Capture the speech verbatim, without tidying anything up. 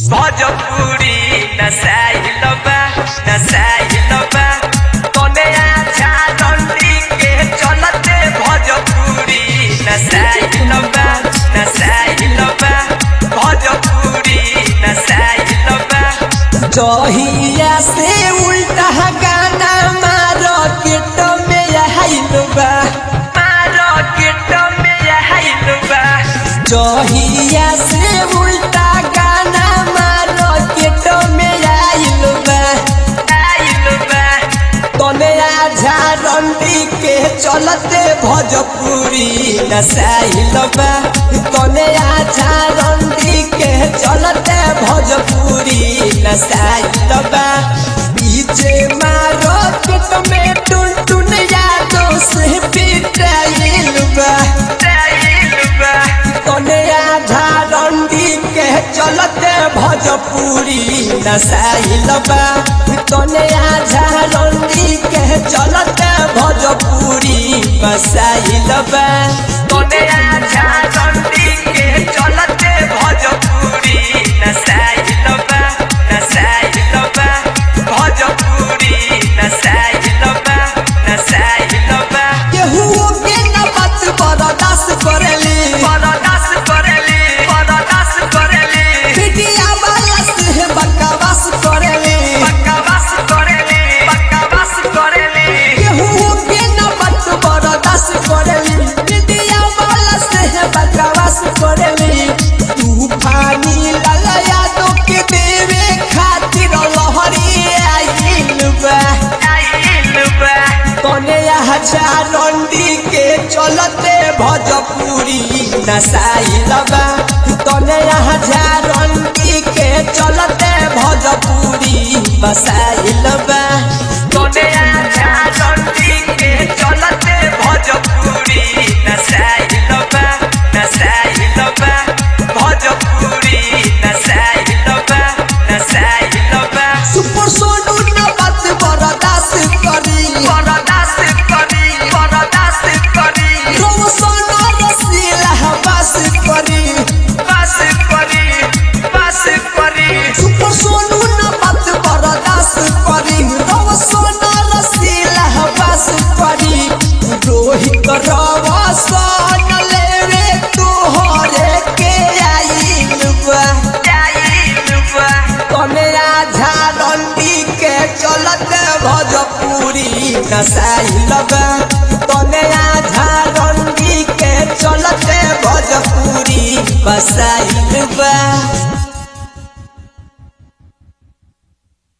भोजपुरी नसाइल बा नसाइल बा तने आछा डंडी के चलते भोजपुरी नसाइल बा नसाइल बा भोजपुरी नसाइल बा जहिया से उल्टा गाना मार्केट में आइल बा मार्केट में आइल बा जहिया से उल्टा गाना मार्केट में आइल बा आइल बा तने आझा रंडी के चलते भोजपुरी नसाइल बा तने आझा रंडी के चलते भोजपुरी नसाइल बा पीछे मार्केट में टुन टुन यादों से पिटाइल बा तने आधा रंडी के चलते भोजपुरी नसाइल बा तने आधा रंडी के चलते भोजपुरी नसाइल बा तने आछा डंडी के चलते भोजपुरी नसाइल बा नसाइल बा भोजपुरी नसाइल बा नसाइल बा केहू के न बात बर्दाश्त करेली बर्दाश्त करेली बर्दाश्त करेली मीडिया वाला से बकवास करेली बकवास करेली बकवास करेली केहू के न बात बर्दाश्त करेली मीडिया वाला से बकवास करेली तूफानी लाला यादों के देवे खातिर लहरी आइल बा आइल बा तने हजार रंडी के चलते भोजपुरी नसाइल बा तने हजार रंडी के चलते भोजपुरी बसा